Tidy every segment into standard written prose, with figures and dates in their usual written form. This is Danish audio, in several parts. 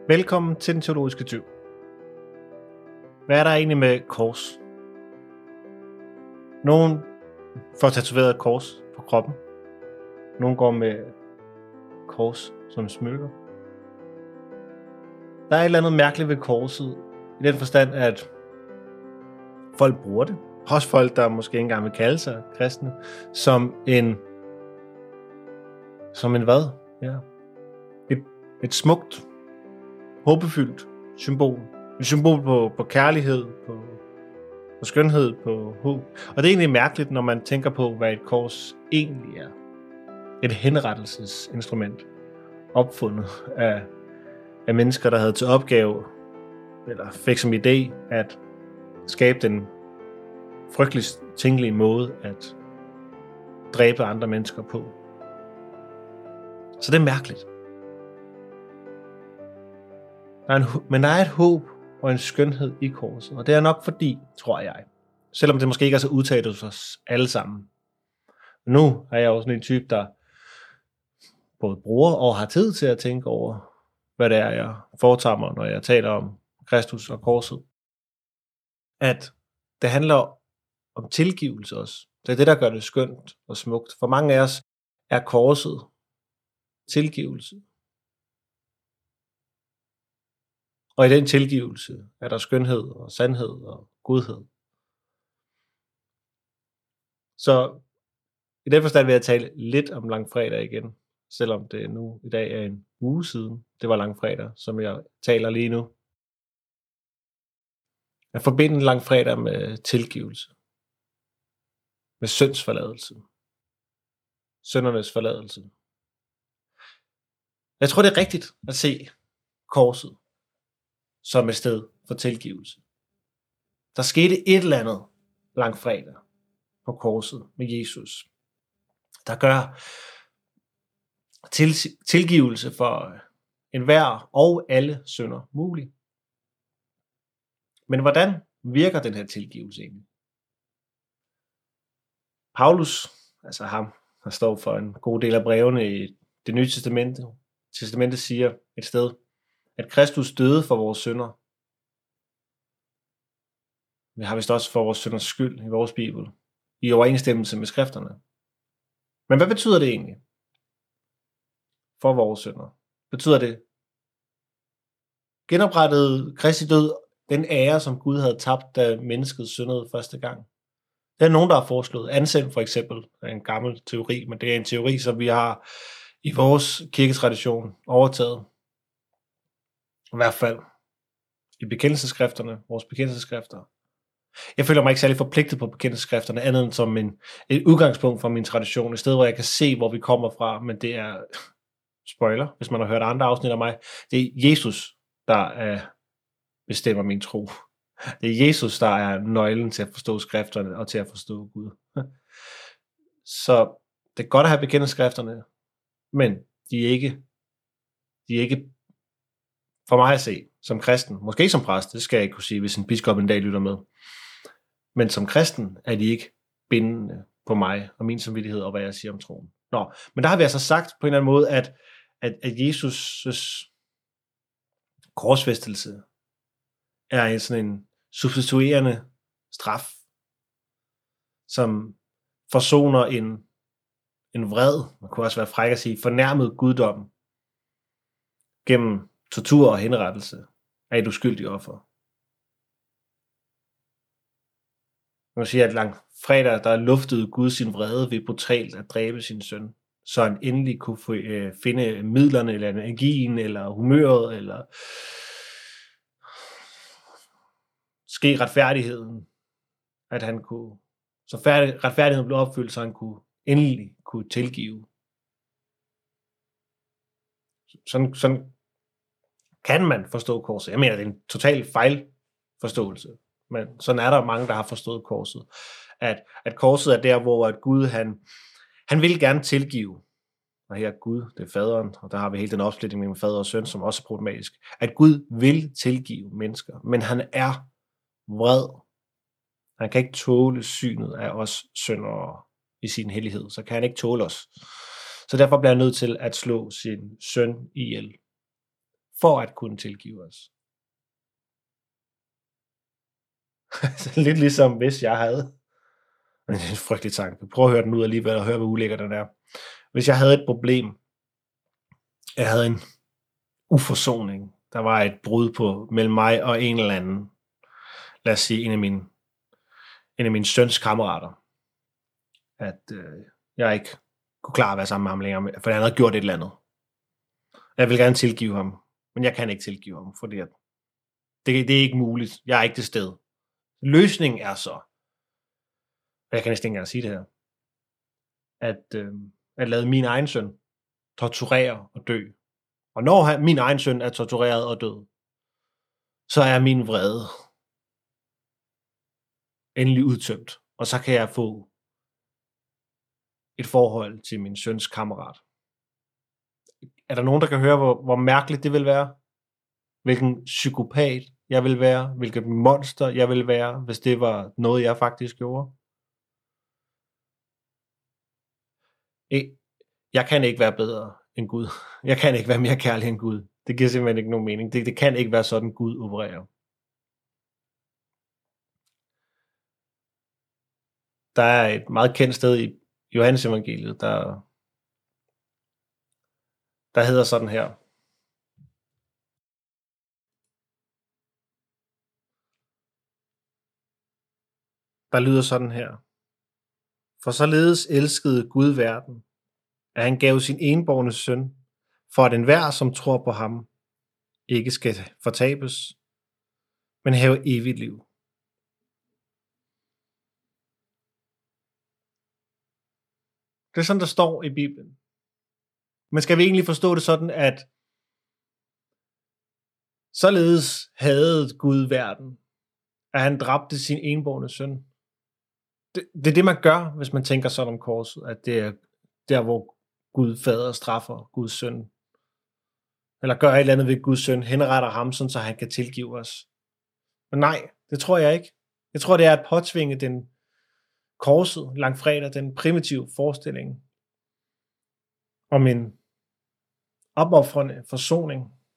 Velkommen til Den Teologiske Tyv. Hvad er der egentlig med kors? Nogen får tatoveret et kors på kroppen. Nogen går med kors som smykker. Der er et eller andet mærkeligt ved korset, i den forstand, at folk bruger det. Også folk, der måske ikke engang vil kalde sig kristne, som en hvad? Ja. Et smukt, håbefyldt symbol. Et symbol på kærlighed, på skønhed, på håb. Og det er egentlig mærkeligt, når man tænker på, hvad et kors egentlig er. Et henrettelsesinstrument, opfundet af mennesker, der havde til opgave, eller fik som idé, at skabe den frygtelig tænkelige måde at dræbe andre mennesker på. Så det er mærkeligt. Men der er et håb og en skønhed i korset, og det er nok fordi, tror jeg, selvom det måske ikke er så udtalt hos os alle sammen. Men nu er jeg også en type, der både bruger og har tid til at tænke over, hvad det er, jeg foretager mig, når jeg taler om Kristus og korset. At det handler om tilgivelse også. Det er det, der gør det skønt og smukt. For mange af os er korset tilgivelse. Og i den tilgivelse er der skønhed og sandhed og godhed. Så i den forstand vil jeg tale lidt om langfredag igen, selvom det nu i dag er en uge siden. Det var langfredag, som jeg taler lige nu. Jeg forbinder langfredag med tilgivelse. Med syndsforladelse. Syndernes forladelse. Jeg tror, det er rigtigt at se korset som et sted for tilgivelse. Der skete et eller andet langfredag på korset med Jesus, der gør tilgivelse for enhver og alle synder mulig. Men hvordan virker den her tilgivelse egentlig? Paulus, altså ham, der står for en god del af brevene i Det Nye Testamente, siger et sted, at Kristus døde for vores synder. Vi har vist også for vores synders skyld i vores bibel, i overensstemmelse med skrifterne. Men hvad betyder det egentlig for vores synder? Betyder det genoprettede Kristi død den ære, som Gud havde tabt, da mennesket syndede første gang? Det er nogen, der har foreslået. Anselm for eksempel er en gammel teori, men det er en teori, som vi har i vores kirketradition overtaget. I hvert fald i bekendelsesskrifterne, vores bekendelsesskrifter. Jeg føler mig ikke særlig forpligtet på bekendelsesskrifterne, andet end som et udgangspunkt for min tradition, et sted, hvor jeg kan se, hvor vi kommer fra, men det er, spoiler, hvis man har hørt andre afsnit af mig, det er Jesus, der bestemmer min tro. Det er Jesus, der er nøglen til at forstå skrifterne og til at forstå Gud. Så det er godt at have bekendelsesskrifterne, men de er ikke for mig at se, som kristen, måske som præst, det skal jeg ikke kunne sige, hvis en biskop en dag lytter med, men som kristen er de ikke bindende på mig og min samvittighed og hvad jeg siger om troen. Men der har vi altså sagt på en eller anden måde, at Jesus' korsfæstelse er sådan en substituerende straf, som forsoner en vred, man kunne også være fræk at sige, fornærmet guddom gennem tortur og henrettelse af et uskyldigt offer. Man kan sige, at langfredag, der luftede Gud sin vrede ved brutalt at dræbe sin søn, så han endelig kunne finde midlerne, eller energien, eller humøret, eller ske retfærdigheden, at han kunne, så retfærdigheden blev opfyldt, så han endelig kunne tilgive. Sådan kan man forstå korset. Jeg mener, det er en total fejlforståelse, men sådan er der mange, der har forstået korset. At korset er der, hvor at Gud, han vil gerne tilgive. Og her er Gud, det er faderen, og der har vi hele den opsplitning mellem fader og søn, som også er problematisk. At Gud vil tilgive mennesker, men han er vred. Han kan ikke tåle synet af os syndere i sin hellighed, så kan han ikke tåle os. Så derfor bliver han nødt til at slå sin søn ihjel. for at kunne tilgive os. Lidt ligesom hvis jeg havde, det er en frygtelig tanke, prøv at høre den ud alligevel, og høre hvor ulækker den er. Hvis jeg havde et problem, jeg havde en uforsoning, der var et brud på mellem mig og en eller anden, lad os sige en af mine søns kammerater, at jeg ikke kunne klare at være sammen med ham længere, for han havde gjort et eller andet. Jeg vil gerne tilgive ham, men jeg kan ikke tilgive ham, fordi det er ikke muligt. Jeg er ikke til stede. Løsningen er så, og jeg kan næsten ikke engang sige det her, at lade min egen søn torturere og dø. Og når min egen søn er tortureret og død, så er min vrede endelig udtømt, og så kan jeg få et forhold til min søns kammerat. Er der nogen, der kan høre, hvor mærkeligt det vil være? Hvilken psykopat jeg vil være? Hvilket monster jeg vil være, hvis det var noget, jeg faktisk gjorde? Jeg kan ikke være bedre end Gud. Jeg kan ikke være mere kærlig end Gud. Det giver simpelthen ikke nogen mening. Det kan ikke være sådan, Gud opererer. Der er et meget kendt sted i Johannes evangeliet, der hedder sådan her. Der lyder sådan her. For således elskede Gud verden, at han gav sin enbårne søn, for at enhver, som tror på ham, ikke skal fortabes, men have evigt liv. Det er sådan, der står i Bibelen. Men skal vi egentlig forstå det sådan, at således havde Gud verden, at han dræbte sin enbårne søn? Det er det, man gør, hvis man tænker sådan om korset, at det er der, hvor Gud fader straffer Guds søn. Eller gør et eller andet ved Guds søn, henretter ham, sådan, så han kan tilgive os. Men nej, det tror jeg ikke. Jeg tror, det er at påtvinge den korset, langfredag, den primitive forestilling om en opofrende forsoning,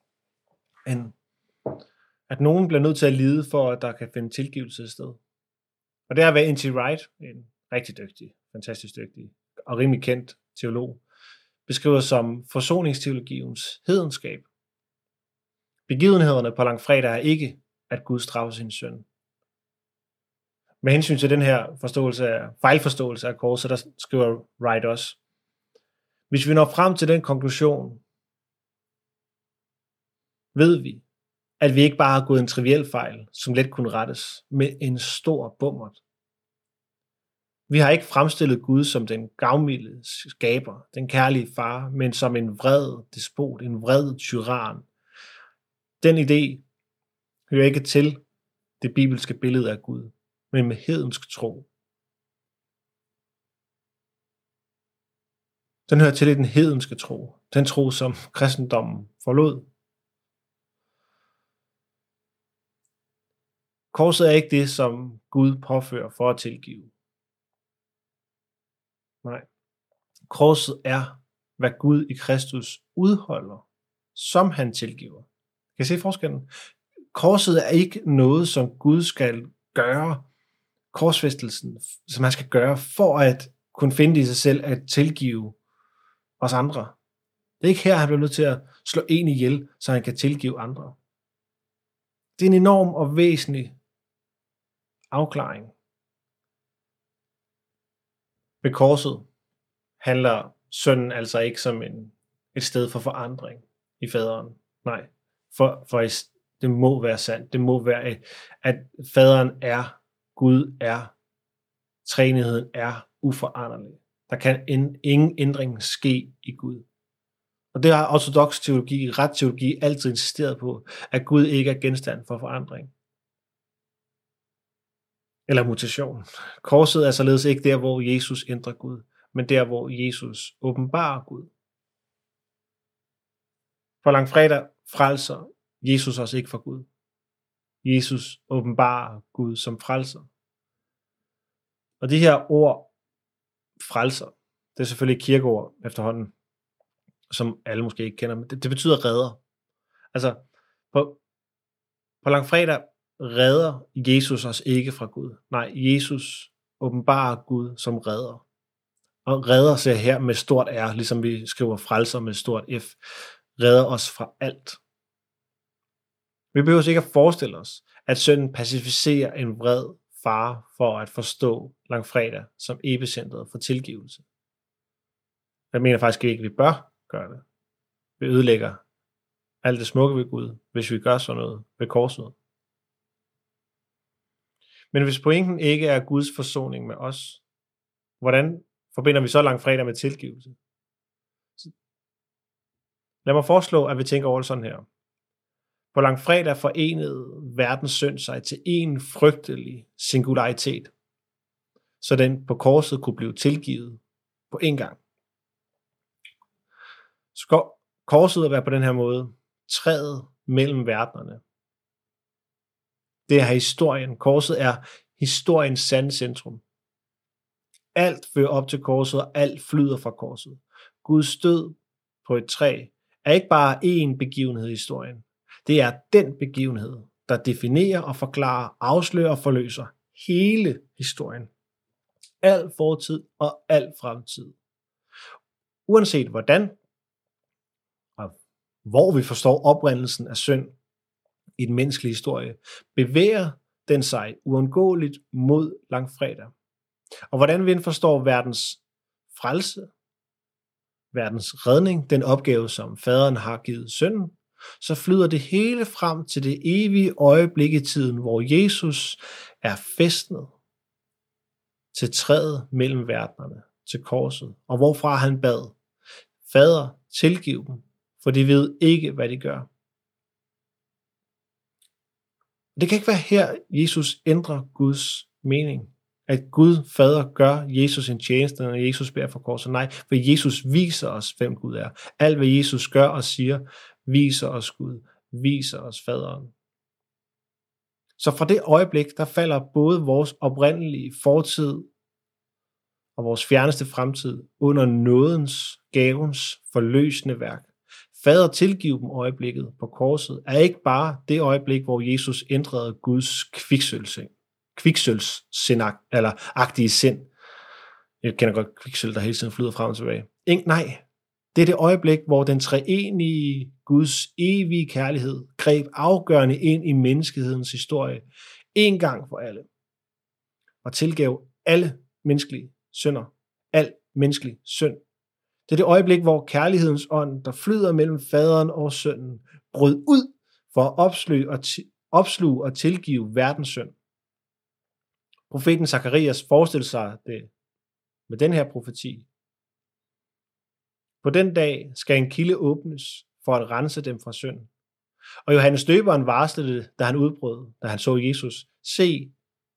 at nogen bliver nødt til at lide for, at der kan finde tilgivelse et sted. Og det er hvad N.T. Wright, en rigtig dygtig, fantastisk dygtig og rimelig kendt teolog, beskriver som forsoningsteologiens hedenskab. Begivenhederne på langfredag er ikke, at Gud straffer sin søn. Med hensyn til den her fejlforståelse af korset, der skriver Wright også. Hvis vi når frem til den konklusion, ved vi, at vi ikke bare har gået en triviel fejl, som let kunne rettes, med en stor bummert. Vi har ikke fremstillet Gud som den gavmilde skaber, den kærlige far, men som en vred despot, en vred tyran. Den idé hører ikke til det bibelske billede af Gud, men med hedensk tro. Den hører til i den hedenske tro, den tro, som kristendommen forlod. Korset er ikke det, som Gud påfører for at tilgive. Nej. Korset er, hvad Gud i Kristus udholder, som han tilgiver. Kan I se forskellen? Korset er ikke noget, som Gud skal gøre, korsfæstelsen, som han skal gøre, for at kunne finde det i sig selv at tilgive os andre. Det er ikke her, han bliver nødt til at slå en ihjel, så han kan tilgive andre. Det er en enorm og væsentlig afklaring. Ved korset handler sønnen altså ikke som et sted for forandring i faderen. Nej, for det må være sandt. Det må være, at faderen er, Gud er, treenigheden er uforanderlig. Der kan ingen ændring ske i Gud. Og det har ortodoks teologi, ret teologi, altid insisteret på, at Gud ikke er genstand for forandring. Eller mutation. Korset er således ikke der, hvor Jesus ændrer Gud, men der, hvor Jesus åbenbarer Gud. For langfredag frelser Jesus os ikke for Gud. Jesus åbenbarer Gud som frelser. Og de her ord, frelser, det er selvfølgelig kirkeord efterhånden, som alle måske ikke kender, men det betyder redder. Altså, på langfredag redder Jesus os ikke fra Gud. Nej, Jesus åbenbarer Gud som redder. Og redder sig her med stort R, ligesom vi skriver frelser med stort F. Redder os fra alt. Vi behøver ikke at forestille os, at sønnen pacificerer en vred far for at forstå langfredag som epicentret for tilgivelse. Jeg mener faktisk ikke, at vi bør gøre det. Vi ødelægger alt det smukke ved Gud, hvis vi gør sådan noget ved korset. Men hvis pointen ikke er Guds forsoning med os, hvordan forbinder vi så langfredag med tilgivelse? Lad mig foreslå, at vi tænker over det sådan her. På langfredag forenede verdens synd sig til en frygtelig singularitet, så den på korset kunne blive tilgivet på en gang. Korset at være på den her måde træet mellem verdenerne. Det er historien. Korset er historiens sande centrum. Alt fører op til korset, og alt flyder fra korset. Guds død på et træ er ikke bare én begivenhed i historien. Det er den begivenhed, der definerer og forklarer, afslører og forløser hele historien. Al fortid og al fremtid. Uanset hvordan og hvor vi forstår oprindelsen af synd i den menneskelige historie, bevæger den sig uundgåeligt mod langfredag. Og hvordan vi forstår verdens frelse, verdens redning, den opgave, som faderen har givet sønnen, så flyder det hele frem til det evige øjeblik i tiden, hvor Jesus er fæstnet til træet mellem verdenerne, til korset, og hvorfra han bad, Fader, tilgiv dem, for de ved ikke, hvad de gør. Det kan ikke være her, Jesus ændrer Guds mening. At Gud Fader gør Jesus en tjeneste, når Jesus beder for korset. Nej, for Jesus viser os, hvem Gud er. Alt hvad Jesus gør og siger, viser os Gud, viser os Faderen. Så fra det øjeblik, der falder både vores oprindelige fortid og vores fjerneste fremtid under nådens, gavens, forløsende værk. Fader tilgiv dem øjeblikket på korset er ikke bare det øjeblik, hvor Jesus ændrede Guds kviksølvsagtige sind. Jeg kender godt kviksøl, der hele tiden flyder frem og tilbage. Nej, det er det øjeblik, hvor den treenige Guds evige kærlighed greb afgørende ind i menneskehedens historie, en gang for alle, og tilgav alle menneskelige synder, al menneskelig synd. Det er det øjeblik, hvor kærlighedens ånd, der flyder mellem faderen og sønnen, brød ud for at opsluge og tilgive verdens synd. Profeten Zakarias forestillede sig det med den her profeti. På den dag skal en kilde åbnes for at rense dem fra synd. Og Johannes Døberen varslede det, da han udbrød, da han så Jesus. Se,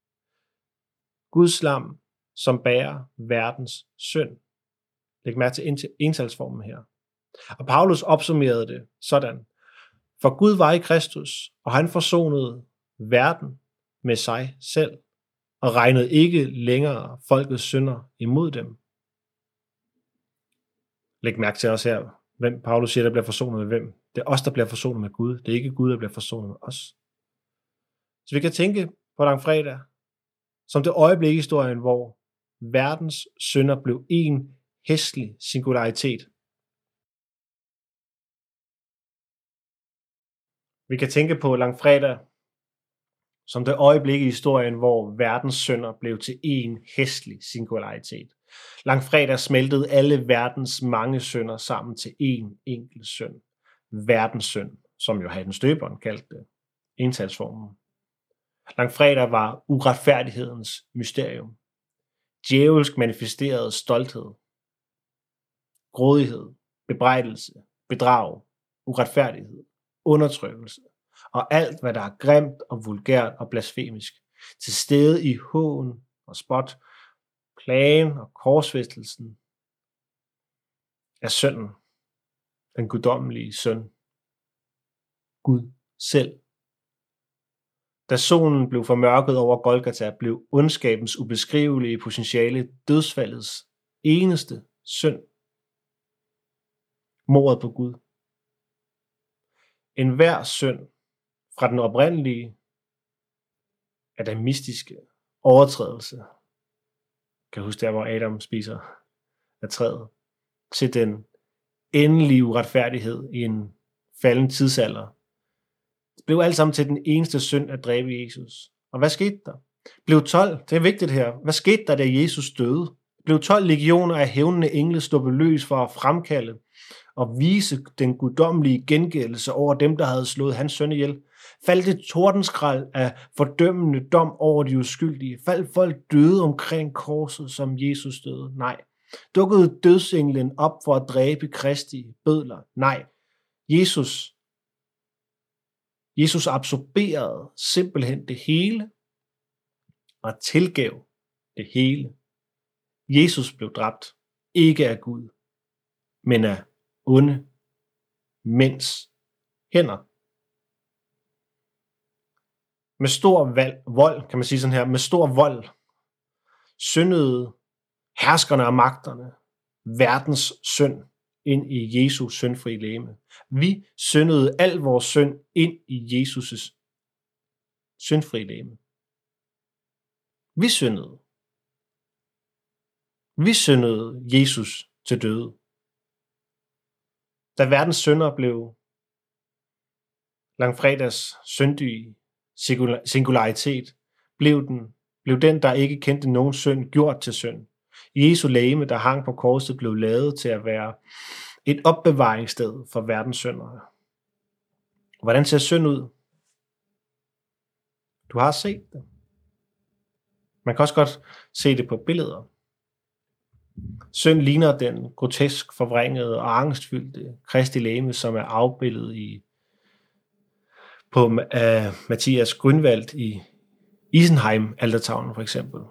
Guds lam, som bærer verdens synd. Læg mærke til entalsformen her. Og Paulus opsummerede det sådan. For Gud var i Kristus, og han forsonede verden med sig selv, og regnede ikke længere folkets synder imod dem. Læg mærke til også her, hvem Paulus siger, der bliver forsonet med hvem. Det er os, der bliver forsonet med Gud. Det er ikke Gud, der bliver forsonet med os. Så vi kan tænke på langfredag som det øjeblik i historien, hvor verdens synder blev en hæslig singularitet. Vi kan tænke på langfredag som det øjeblik i historien, hvor verdens synder blev til en hæslig singularitet. Langfredag smeltede alle verdens mange synder sammen til en enkelt synd. Verdens synd, som Johannes Døberen kaldte det. Entalsformen. Langfredag var uretfærdighedens mysterium. Djævelsk manifesteret stolthed, grådighed, bebrejdelse, bedrag, uretfærdighed, undertrykkelse og alt, hvad der er grimt og vulgært og blasfemisk, til stede i hån og spot, plagen og korsfæstelsen af sønnen, den guddommelige søn, Gud selv. Da solen blev formørket over Golgata, blev ondskabens ubeskrivelige potentiale dødsfaldets eneste synd. Mordet på Gud. enhver synd fra den oprindelige adamistiske overtrædelse, kan huske der, hvor Adam spiser af træet, til den endelige uretfærdighed i en falden tidsalder. Det blev alt sammen til den eneste synd at dræbe Jesus. Og hvad skete der? Blev 12, det er vigtigt her, hvad skete der, da Jesus døde? Blev 12 legioner af hævnende engle sluppet løs for at fremkalde og vise den guddommelige gengældelse over dem, der havde slået hans søn ihjel? Faldt et tordenskrald af fordømmende dom over de uskyldige? Faldt folk døde omkring korset, som Jesus døde? Nej. Dukkede dødsenglen op for at dræbe Kristi bødler? Nej. Jesus absorberede simpelthen det hele og tilgav det hele. Jesus blev dræbt, ikke af Gud, men af onde mænds hænder. Med stor vold, kan man sige sådan her, med stor vold syndede herskerne og magterne verdens synd ind i Jesu syndfri legeme. Vi syndede al vores synd ind i Jesus' syndfri legeme. Vi syndede Jesus til døde. Da verdens synder blev langfredags syndige singularitet, blev den, der ikke kendte nogen synd, gjort til synd. Jesu legeme, der hang på korset, blev lavet til at være et opbevaringssted for verdens syndere. Hvordan ser synd ud? Du har set det. Man kan også godt se det på billeder. Synd ligner den grotesk forvrængede og angstfyldte Kristi legeme, som er afbildet på Mathias Grünwald i Isenheim-altertavlen for eksempel.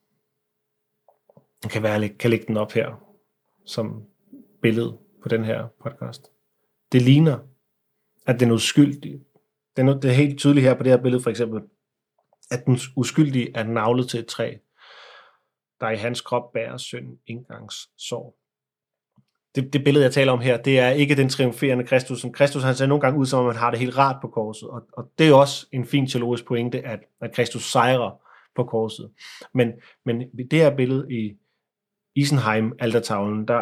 Jeg kan lægge den op her som billede på den her podcast. Det ligner, at den uskyldige, det er helt tydeligt her på det her billede for eksempel, at den uskyldige er naglet til et træ, der i hans krop bærer synd indgangssår. Det billede, jeg taler om her, det er ikke den triumferende Kristus. Som Kristus, han ser nogle gange ud, som om man har det helt rart på korset. Og det er også en fin teologisk pointe, at Kristus sejrer på korset. Men i det her billede i Isenheim-altertavlen,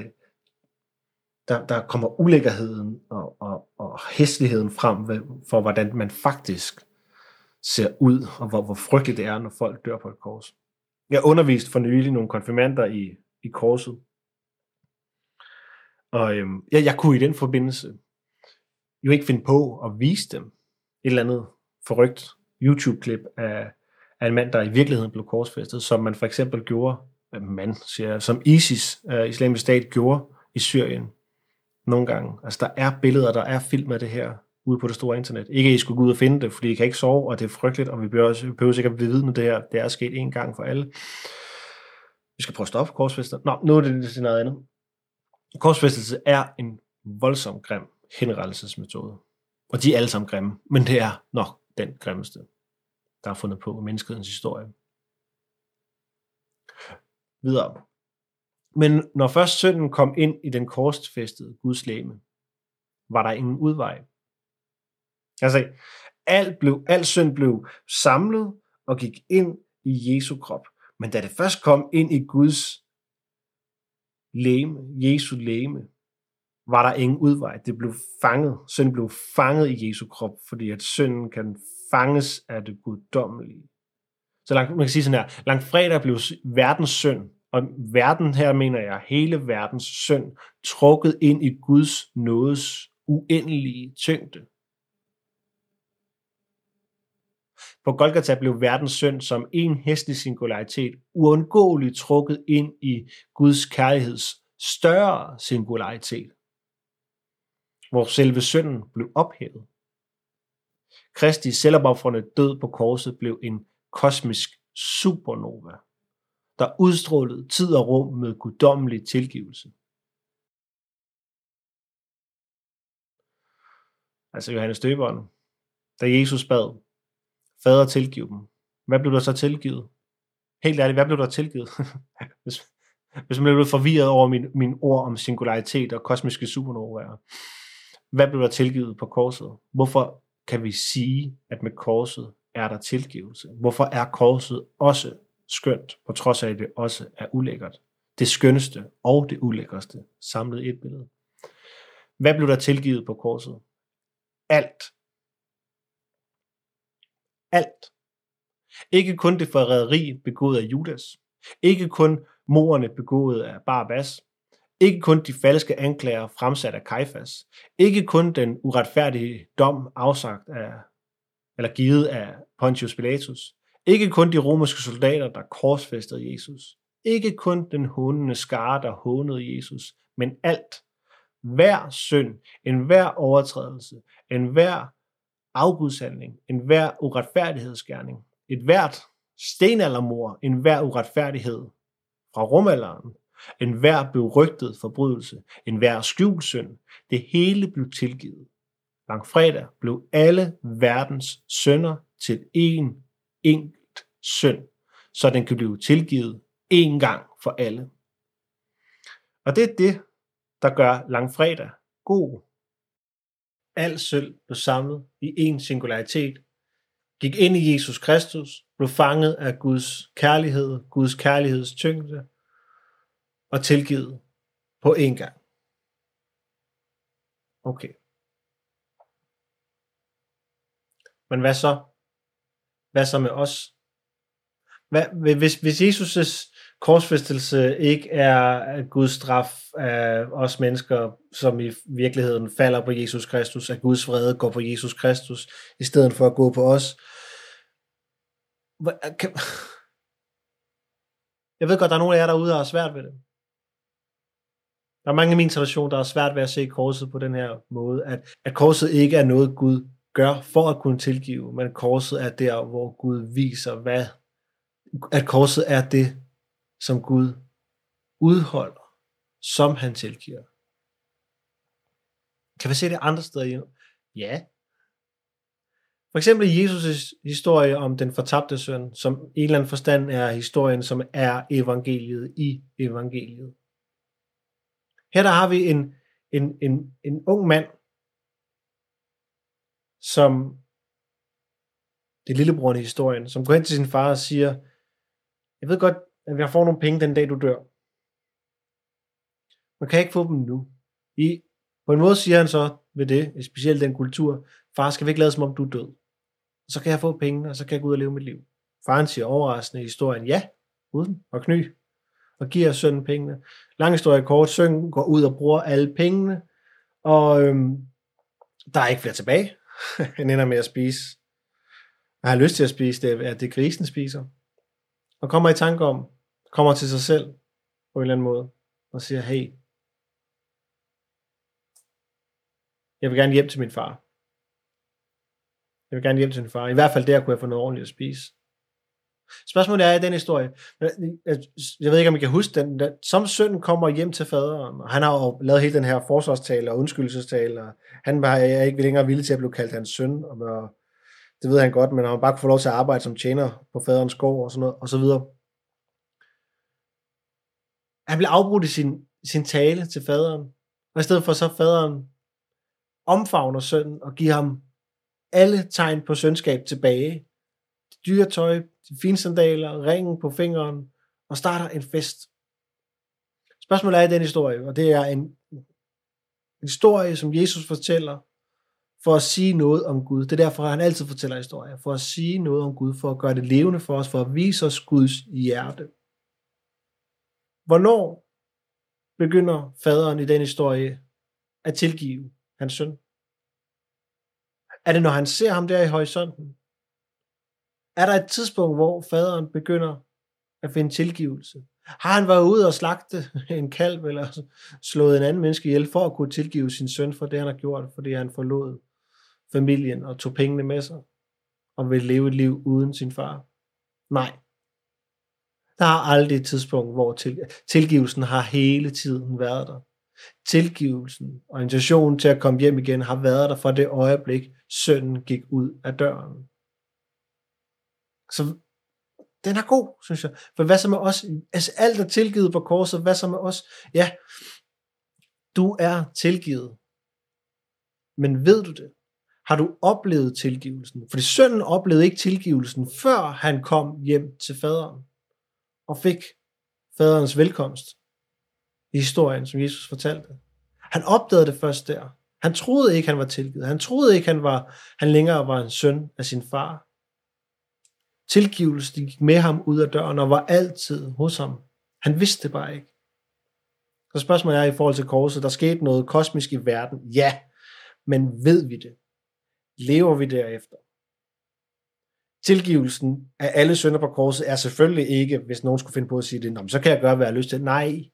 der kommer ulækkerheden og hæsligheden frem for, hvordan man faktisk ser ud, og hvor frygteligt det er, når folk dør på et kors. Jeg underviste for nylig nogle konfirmander i korset, og jeg kunne i den forbindelse jo ikke finde på at vise dem et eller andet forrygt YouTube-klip af en mand, der i virkeligheden blev korsfæstet, som man for eksempel gjorde, som ISIS, Islamisk Stat, gjorde i Syrien nogle gange. Altså der er billeder, der er film af det her ude på det store internet. Ikke at I skulle gå ud og finde det, fordi I kan ikke sove, og det er frygteligt, og vi behøver sikkert blive vidne det her. Det er sket en gang for alle. Vi skal prøve at stoppe korsfæstelsen. Nå, nu er det til noget andet. Korsfæstelse er en voldsom grim henrettelsesmetode. Og de er alle sammen grimme, men det er nok den grimmeste, der er fundet på i menneskehedens historie. Videre. Men når først synden kom ind i den korsfæstede Guds legeme, var der ingen udvej. Altså, al synd blev samlet og gik ind i Jesu krop. Men da det først kom ind i Guds legeme, Jesu legeme, var der ingen udvej. Det blev fanget. Synden blev fanget i Jesu krop, fordi at synden kan fanges af det guddommelige. Så man kan sige sådan her, langfredag blev verdens synd, og verden her mener jeg, hele verdens synd, trukket ind i Guds nådes uendelige tyngde. På Golgata blev verdens synd som en hæslig singularitet uundgåeligt trukket ind i Guds kærligheds større singularitet, hvor selve synden blev ophævet. Kristi selvopofrende død på korset blev en kosmisk supernova, der udstrålede tid og rum med guddommelig tilgivelse. Altså Johannes Døberen, da Jesus bad, Fader, tilgiv dem. Hvad blev der så tilgivet? Helt ærligt, hvad blev der tilgivet? Hvis man blev forvirret over mine ord om singularitet og kosmiske supernovaer. Hvad blev der tilgivet på korset? Hvorfor kan vi sige, at med korset er der tilgivelse? Hvorfor er korset også skønt, på trods af, at det også er ulækkert? Det skønneste og det ulækkerste samlet i et billede. Hvad blev der tilgivet på korset? Alt. Alt. Ikke kun det forræderi begået af Judas. Ikke kun mordene begået af Barabbas. Ikke kun de falske anklager fremsat af Kajfas. Ikke kun den uretfærdige dom afsagt af, eller givet af Pontius Pilatus. Ikke kun de romerske soldater, der korsfæstede Jesus. Ikke kun den hånende skare, der hånede Jesus, men alt. Hver synd, enhver overtrædelse, enhver afgudshandling, enhver uretfærdighedsgerning, et hvert stenaldermord, enhver uretfærdighed fra rumalderen, enhver berygtet forbrydelse, enhver skjult synd, det hele blev tilgivet. Langfredag blev alle verdens synder til en enkelt synd, så den kan blive tilgivet en gang for alle. Og det er det, der gør langfredag god. Al synd blev samlet i en singularitet, gik ind i Jesus Kristus, blev fanget af Guds kærlighed, Guds kærligheds tyngde, og tilgivet på én gang. Okay. Men hvad så? Hvad så med os? Hvis Jesus' korsfæstelse ikke er Guds straf af os mennesker, som i virkeligheden falder på Jesus Kristus, at Guds vrede går på Jesus Kristus, i stedet for at gå på os. Jeg ved godt, der er nogle af jer derude, der har svært ved det. Der er mange i min tradition, der har svært ved at se korset på den her måde, at korset ikke er noget, Gud gør for at kunne tilgive, men korset er der, hvor Gud viser, at korset er det, som Gud udholder, som han tilgiver. Kan vi se det andre steder? Ja. For eksempel Jesus' historie om den fortabte søn, som i en eller anden forstand er historien, som er evangeliet i evangeliet. Her der har vi en ung mand, som det er lillebroren i historien, som går hen til sin far og siger, jeg ved godt, at jeg får nogle penge den dag, du dør. Man kan ikke få dem nu. På en måde siger han så ved det, specielt den kultur, far, skal vi ikke lade som om du er død? Så kan jeg få penge, og så kan jeg gå ud og leve mit liv. Faren siger overraskende i historien, ja, uden og kny, og giver sønnen pengene. Lang historie kort, sønnen går ud og bruger alle pengene, og der er ikke flere tilbage. Han ender med at spise. Han har lyst til at spise, det er det grisen spiser. Og kommer i tanke om, kommer til sig selv på en eller anden måde, og siger, hey, jeg vil gerne hjem til min far. Jeg vil gerne hjem til min far. I hvert fald der kunne jeg få noget ordentligt at spise. Spørgsmålet er i den historie, jeg ved ikke om I kan huske den, som sønnen kommer hjem til faderen, og han har jo lavet hele den her forsvarstale og undskyldelsestale, og han var ikke længere villig til at blive kaldt hans søn, og det ved han godt, men han bare kunne få lov til at arbejde som tjener på faderens gård og sådan noget, og så videre. Han blev afbrudt i sin tale til faderen, og i stedet for så faderen omfavner sønnen og giver ham alle tegn på sønskab tilbage. Dyretøj, de fine sandaler, ringen på fingeren, og starter en fest. Spørgsmålet er i den historie, og det er en historie, som Jesus fortæller, for at sige noget om Gud. Det er derfor, han altid fortæller historier, for at sige noget om Gud, for at gøre det levende for os, for at vise os Guds hjerte. Hvornår begynder faderen i den historie at tilgive hans søn? Er det, når han ser ham der i horisonten? Er der et tidspunkt, hvor faderen begynder at finde tilgivelse? Har han været ude og slagte en kalv, eller slået en anden menneske ihjel, for at kunne tilgive sin søn for det, han har gjort, fordi han forlod familien og tog pengene med sig, og vil leve et liv uden sin far? Nej. Der er aldrig et tidspunkt, hvor tilgivelsen har hele tiden været der. Tilgivelsen og invitationen til at komme hjem igen har været der fra det øjeblik, sønnen gik ud af døren. Så den er god, synes jeg. For hvad så med os? Altså alt er tilgivet på korset. Hvad så med os? Ja, du er tilgivet. Men ved du det? Har du oplevet tilgivelsen? Fordi sønnen oplevede ikke tilgivelsen, før han kom hjem til faderen og fik faderens velkomst i historien, som Jesus fortalte. Han opdagede det først der. Han troede ikke, han var tilgivet. Han troede ikke, han længere var en søn af sin far. Tilgivelsen gik med ham ud af døren og var altid hos ham. Han vidste det bare ikke. Så spørgsmålet er i forhold til korset, der skete noget kosmisk i verden. Ja, men ved vi det? Lever vi derefter? Tilgivelsen af alle synder på korset er selvfølgelig ikke, hvis nogen skulle finde på at sige det, så kan jeg gøre, hvad jeg har lyst til.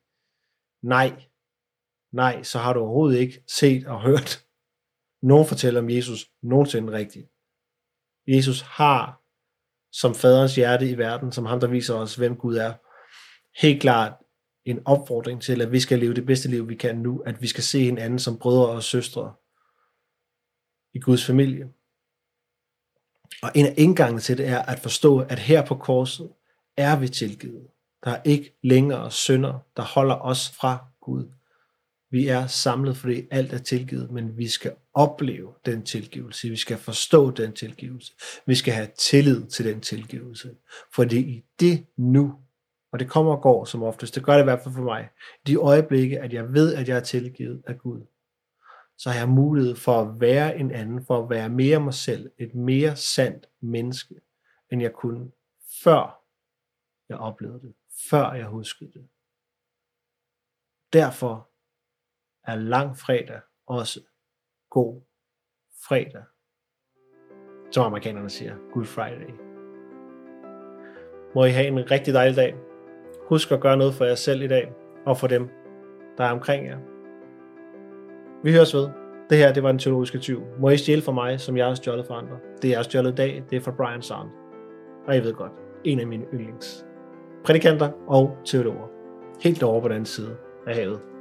Nej, så har du overhovedet ikke set og hørt nogen fortælle om Jesus nogensinde rigtigt. Jesus har som faderens hjerte i verden, som ham, der viser os, hvem Gud er, helt klart en opfordring til, at vi skal leve det bedste liv, vi kan nu, at vi skal se hinanden som brødre og søstre i Guds familie. Og en af indgangene til det er at forstå, at her på korset er vi tilgivet. Der er ikke længere synder, der holder os fra Gud. Vi er samlet, fordi alt er tilgivet, men vi skal opleve den tilgivelse. Vi skal forstå den tilgivelse. Vi skal have tillid til den tilgivelse. For det er i det nu, og det kommer og går som oftest, det gør det i hvert fald for mig, de øjeblikke, at jeg ved, at jeg er tilgivet af Gud, så har jeg mulighed for at være en anden, for at være mere mig selv, et mere sandt menneske, end jeg kunne, før jeg oplevede det, før jeg huskede det. Derfor er langfredag også god fredag, som amerikanerne siger, Good Friday. Må I have en rigtig dejlig dag. Husk at gøre noget for jer selv i dag, og for dem, der er omkring jer. Vi høres ved. Det her, det var Den Teologiske Tyv. Må I stjæle for mig, som jeg har stjålet for andre. Det jeg har stjålet i dag, det er fra Brian Sand. Og jeg ved godt, en af mine yndlings prædikanter og teologer. Helt over på den anden side af havet.